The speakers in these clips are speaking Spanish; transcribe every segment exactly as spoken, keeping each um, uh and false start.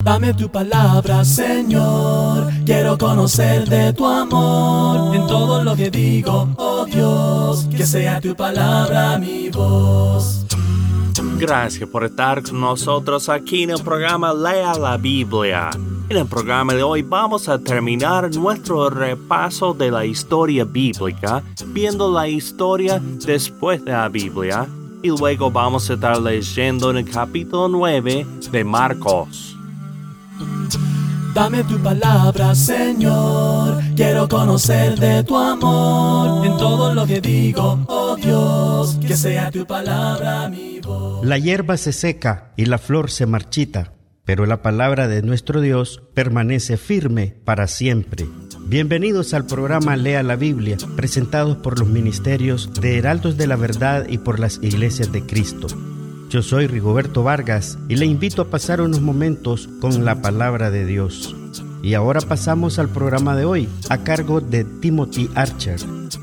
Dame tu palabra, Señor. Quiero conocer de tu amor en todo lo que digo, oh Dios. Que sea tu palabra mi voz. Gracias por estar con nosotros aquí en el programa Lea la Biblia. En el programa de hoy vamos a terminar nuestro repaso de la historia bíblica, viendo la historia después de la Biblia, y luego vamos a estar leyendo en el capítulo nueve de Marcos. Dame tu palabra, Señor. Quiero conocer de tu amor en todo lo que digo, oh Dios. Que sea tu palabra mi voz. La hierba se seca y la flor se marchita, pero la palabra de nuestro Dios permanece firme para siempre. Bienvenidos al programa Lea la Biblia, presentados por los ministerios de Heraldos de la Verdad y por las Iglesias de Cristo. Yo soy Rigoberto Vargas y le invito a pasar unos momentos con la palabra de Dios. Y ahora pasamos al programa de hoy, a cargo de Timothy Archer.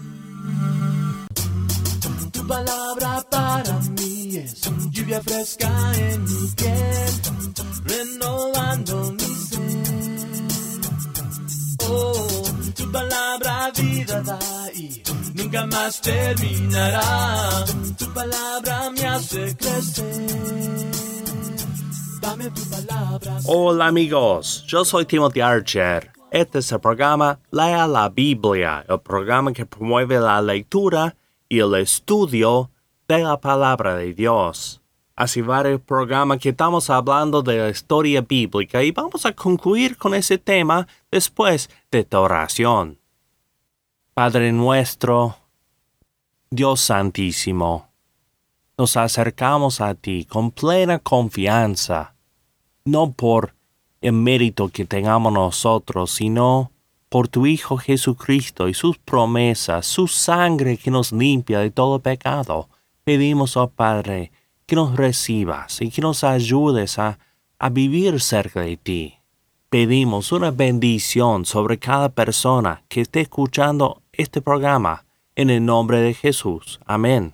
Tu palabra para mí es lluvia fresca en mi piel, renovando mi ser. Oh, tu palabra vida da y nunca más terminará. Tu palabra me hace crecer. Dame tu palabra. Hola amigos, yo soy Timothy Archer. Este es el programa Lea la Biblia, el programa que promueve la lectura y el estudio de la palabra de Dios. Hace varios programas que estamos hablando de la historia bíblica y vamos a concluir con ese tema después de esta oración. Padre nuestro, Dios Santísimo, nos acercamos a ti con plena confianza, no por el mérito que tengamos nosotros, sino por tu Hijo Jesucristo y sus promesas, su sangre que nos limpia de todo pecado. Pedimos, oh Padre, que nos recibas y que nos ayudes a, a vivir cerca de ti. Pedimos una bendición sobre cada persona que esté escuchando este programa, en el nombre de Jesús. Amén.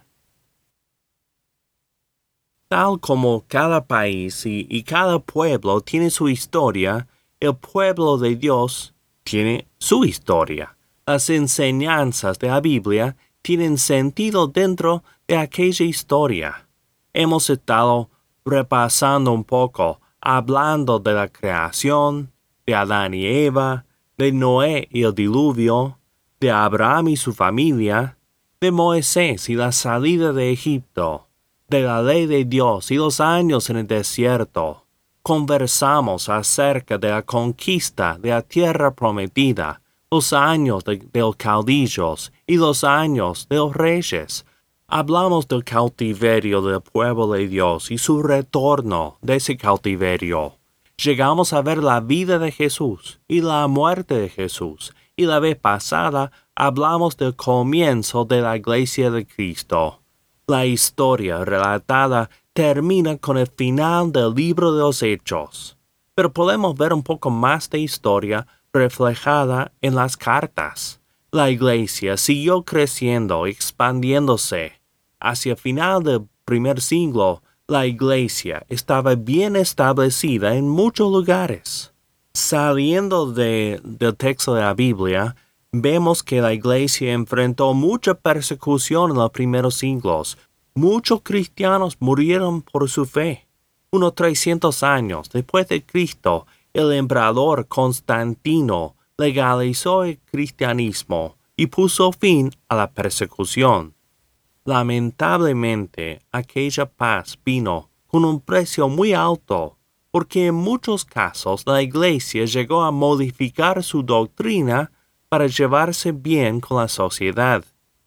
Tal como cada país y, y cada pueblo tiene su historia, el pueblo de Dios tiene su historia. Las enseñanzas de la Biblia tienen sentido dentro de aquella historia. Hemos estado repasando un poco, hablando de la creación, de Adán y Eva, de Noé y el diluvio, de Abraham y su familia, de Moisés y la salida de Egipto, de la ley de Dios y los años en el desierto. Conversamos acerca de la conquista de la tierra prometida, los años de, de los caudillos y los años de los reyes. Hablamos del cautiverio del pueblo de Dios y su retorno de ese cautiverio. Llegamos a ver la vida de Jesús y la muerte de Jesús. Y la vez pasada hablamos del comienzo de la Iglesia de Cristo. La historia relatada termina con el final del libro de los Hechos. Pero podemos ver un poco más de historia reflejada en las cartas. La Iglesia siguió creciendo, expandiéndose. Hacia el final del primer siglo, la Iglesia estaba bien establecida en muchos lugares. Saliendo de, del texto de la Biblia, vemos que la Iglesia enfrentó mucha persecución en los primeros siglos. Muchos cristianos murieron por su fe. Unos trescientos años después de Cristo, el emperador Constantino legalizó el cristianismo y puso fin a la persecución. Lamentablemente, aquella paz vino con un precio muy alto, porque en muchos casos la Iglesia llegó a modificar su doctrina para llevarse bien con la sociedad.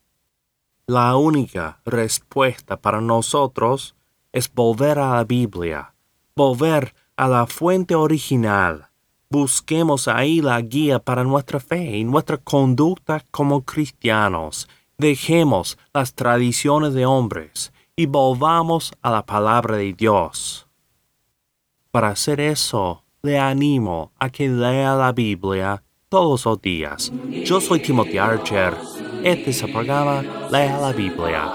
La única respuesta para nosotros es volver a la Biblia, volver a la fuente original. Busquemos ahí la guía para nuestra fe y nuestra conducta como cristianos. Dejemos las tradiciones de hombres y volvamos a la palabra de Dios. Para hacer eso, le animo a que lea la Biblia todos los días. Yo soy Timothy Archer. Este es el programa Lea la Biblia.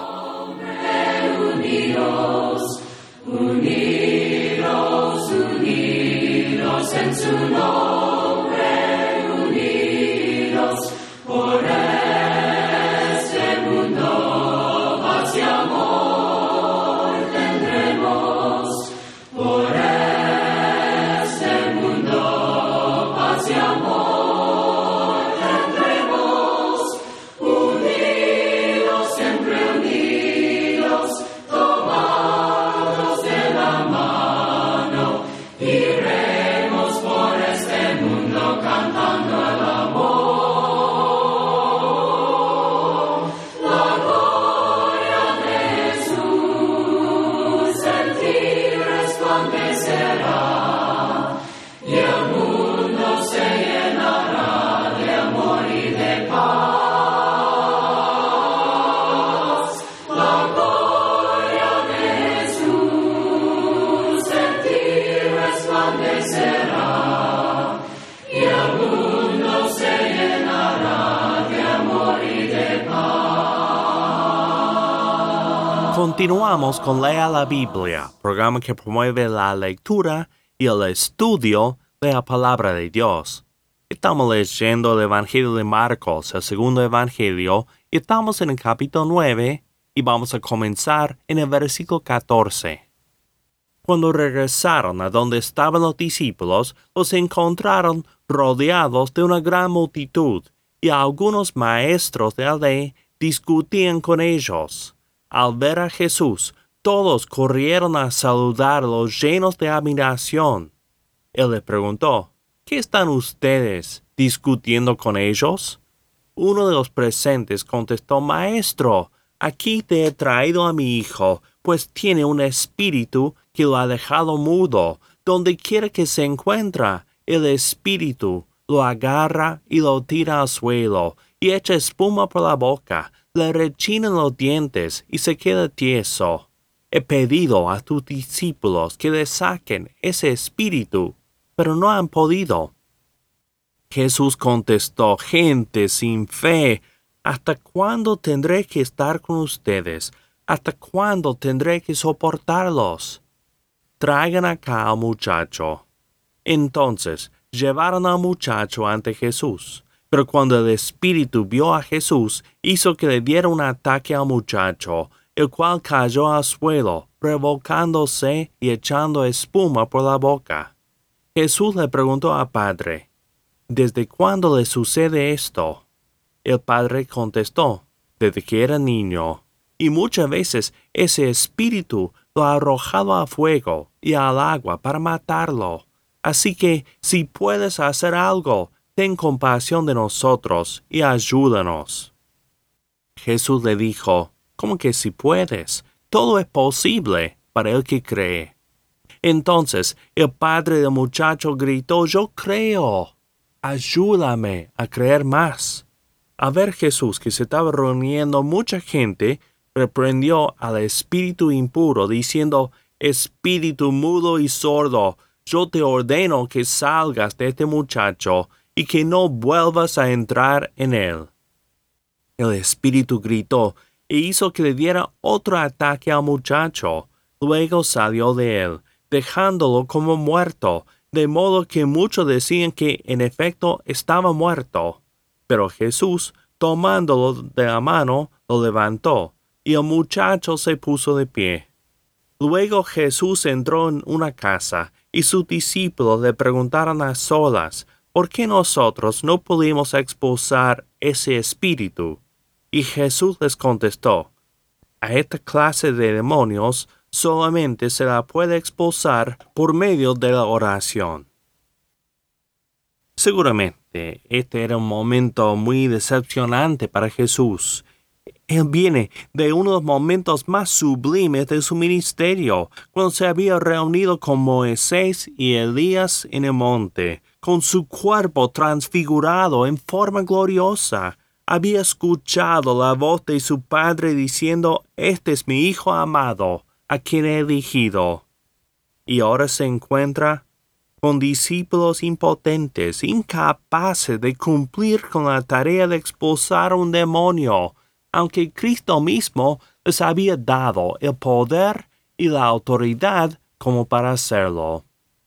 Unidos, unidos, unidos en su nombre unidos por este mundo, paz y amor tendremos. Por este mundo, paz y amor tendremos. Unidos, siempre unidos, tomados de la mano, iremos por este mundo cantando el amor. La gloria de Jesús en ti resplandecerá, y el mundo se llenará de amor y de paz. La gloria de Jesús en ti resplandecerá, y el mundo se llenará de amor y de paz. Continuamos con Lea la Biblia, programa que promueve la lectura y el estudio de la palabra de Dios. Estamos leyendo el Evangelio de Marcos, el segundo Evangelio, y estamos en el capítulo nueve y vamos a comenzar en el versículo catorce. Cuando regresaron a donde estaban los discípulos, los encontraron rodeados de una gran multitud, y algunos maestros de la ley discutían con ellos. Al ver a Jesús, todos corrieron a saludarlo llenos de admiración. Él les preguntó, ¿qué están ustedes discutiendo con ellos? Uno de los presentes contestó, Maestro, aquí te he traído a mi hijo, pues tiene un espíritu que lo ha dejado mudo. Donde quiera que se encuentra, el espíritu lo agarra y lo tira al suelo, y echa espuma por la boca, le rechinan los dientes y se queda tieso. He pedido a tus discípulos que le saquen ese espíritu, pero no han podido. Jesús contestó, gente sin fe, ¿hasta cuándo tendré que estar con ustedes? ¿Hasta cuándo tendré que soportarlos? Traigan acá al muchacho. Entonces llevaron al muchacho ante Jesús. Pero cuando el espíritu vio a Jesús, hizo que le diera un ataque al muchacho, el cual cayó al suelo, revolcándose y echando espuma por la boca. Jesús le preguntó al padre, ¿desde cuándo le sucede esto? El padre contestó, desde que era niño, y muchas veces ese espíritu lo ha arrojado al fuego y al agua para matarlo. Así que, si puedes hacer algo, ten compasión de nosotros y ayúdanos. Jesús le dijo, ¿cómo que si puedes? Todo es posible para el que cree. Entonces el padre del muchacho gritó, yo creo, ayúdame a creer más. Al ver Jesús que se estaba reuniendo mucha gente, reprendió al espíritu impuro, diciendo, espíritu mudo y sordo, yo te ordeno que salgas de este muchacho y que no vuelvas a entrar en él. El espíritu gritó e hizo que le diera otro ataque al muchacho. Luego salió de él, dejándolo como muerto, de modo que muchos decían que en efecto estaba muerto. Pero Jesús, tomándolo de la mano, lo levantó, y el muchacho se puso de pie. Luego Jesús entró en una casa, y sus discípulos le preguntaron a solas, ¿por qué nosotros no pudimos expulsar ese espíritu? Y Jesús les contestó, a esta clase de demonios solamente se la puede expulsar por medio de la oración. Seguramente este era un momento muy decepcionante para Jesús. Él viene de uno de los momentos más sublimes de su ministerio, cuando se había reunido con Moisés y Elías en el monte, con su cuerpo transfigurado en forma gloriosa. Había escuchado la voz de su padre diciendo, este es mi hijo amado, a quien he elegido. Y ahora se encuentra con discípulos impotentes, incapaces de cumplir con la tarea de expulsar un demonio, aunque Cristo mismo les había dado el poder y la autoridad como para hacerlo.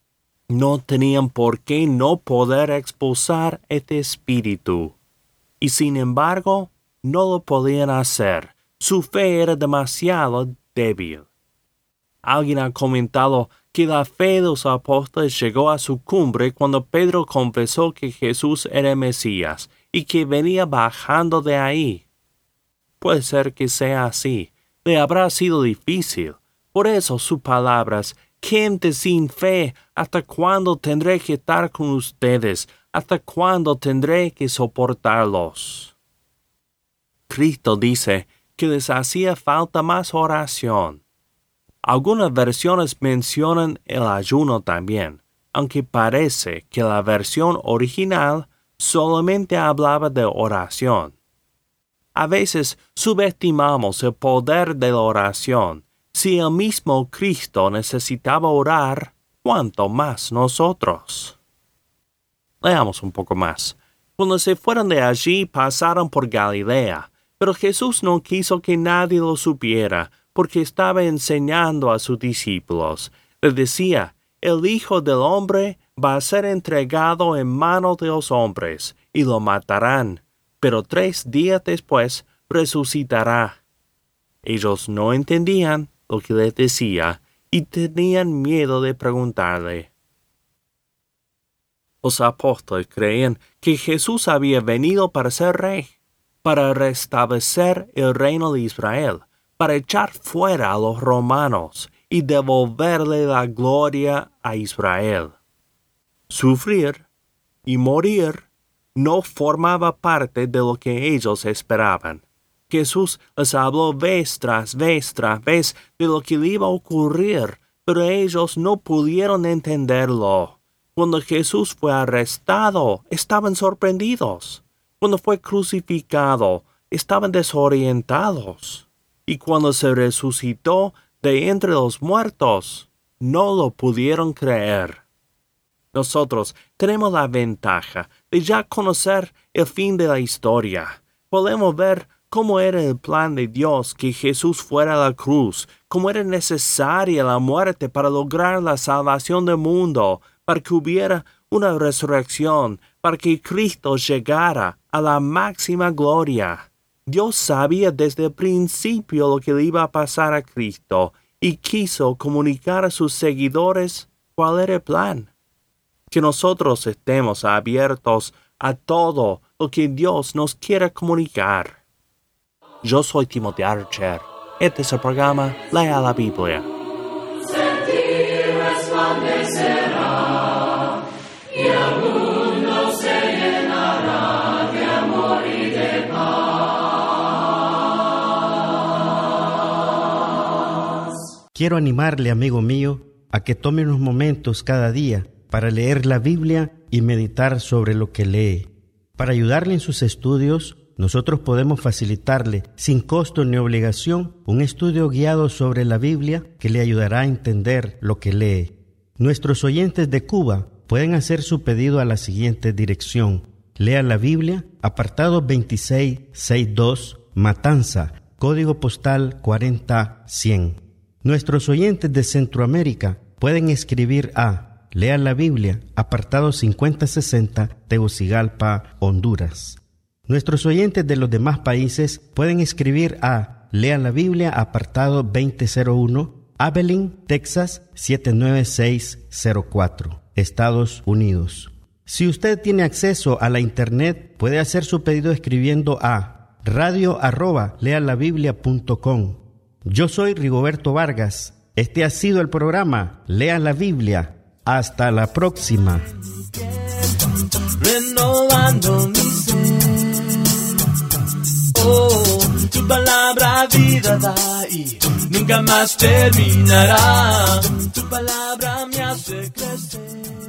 No tenían por qué no poder expulsar este espíritu. Y sin embargo, no lo podían hacer. Su fe era demasiado débil. Alguien ha comentado que la fe de los apóstoles llegó a su cumbre cuando Pedro confesó que Jesús era el Mesías y que venía bajando de ahí. Puede ser que sea así. Le habrá sido difícil. Por eso sus palabras, gente sin fe, ¿hasta cuándo tendré que estar con ustedes? ¿Hasta cuándo tendré que soportarlos? Cristo dice que les hacía falta más oración. Algunas versiones mencionan el ayuno también, aunque parece que la versión original solamente hablaba de oración. A veces subestimamos el poder de la oración. Si el mismo Cristo necesitaba orar, ¿cuánto más nosotros? Leamos un poco más. Cuando se fueron de allí, pasaron por Galilea, pero Jesús no quiso que nadie lo supiera, porque estaba enseñando a sus discípulos. Les decía, el Hijo del Hombre va a ser entregado en manos de los hombres, y lo matarán, pero tres días después resucitará. Ellos no entendían lo que les decía, y tenían miedo de preguntarle. Los apóstoles creían que Jesús había venido para ser rey, para restablecer el reino de Israel, para echar fuera a los romanos y devolverle la gloria a Israel. Sufrir y morir no formaba parte de lo que ellos esperaban. Jesús les habló vez tras vez tras vez de lo que le iba a ocurrir, pero ellos no pudieron entenderlo. Cuando Jesús fue arrestado, estaban sorprendidos. Cuando fue crucificado, estaban desorientados. Y cuando se resucitó de entre los muertos, no lo pudieron creer. Nosotros tenemos la ventaja de ya conocer el fin de la historia. Podemos ver cómo era el plan de Dios que Jesús fuera a la cruz, cómo era necesaria la muerte para lograr la salvación del mundo, para que hubiera una resurrección, para que Cristo llegara a la máxima gloria. Dios sabía desde el principio lo que le iba a pasar a Cristo y quiso comunicar a sus seguidores cuál era el plan. Que nosotros estemos abiertos a todo lo que Dios nos quiera comunicar. Yo soy Timothy Archer. Este es el programa Lea la Biblia. Sentir resplandecerá y el mundo se llenará de amor y de paz. Quiero animarle, amigo mío, a que tome unos momentos cada día para leer la Biblia y meditar sobre lo que lee. Para ayudarle en sus estudios, nosotros podemos facilitarle, sin costo ni obligación, un estudio guiado sobre la Biblia que le ayudará a entender lo que lee. Nuestros oyentes de Cuba pueden hacer su pedido a la siguiente dirección. Lea la Biblia, apartado veintiséis sesenta y dos, Matanza, código postal cuarenta cien. Nuestros oyentes de Centroamérica pueden escribir a Lea la Biblia, apartado cincuenta sesenta, Tegucigalpa, Honduras. Nuestros oyentes de los demás países pueden escribir a Lea la Biblia, apartado veinte cero uno, Abilene, Texas, siete nueve seis cero cuatro, Estados Unidos. Si usted tiene acceso a la internet, puede hacer su pedido escribiendo a radio arroba lealabiblia punto com. Yo soy Rigoberto Vargas. Este ha sido el programa Lea la Biblia. Hasta la próxima. Renovando mi ser. Oh, tu palabra vida da y nunca más terminará. Tu palabra me hace crecer.